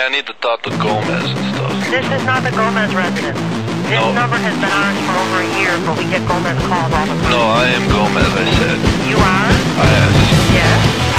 Yeah, I need to talk to Gomez and stuff. This is not the Gomez residence. This number has been ours for over a year, but we get Gomez calls all the time. No, I am Gomez, I said. You are? Yes. Yes.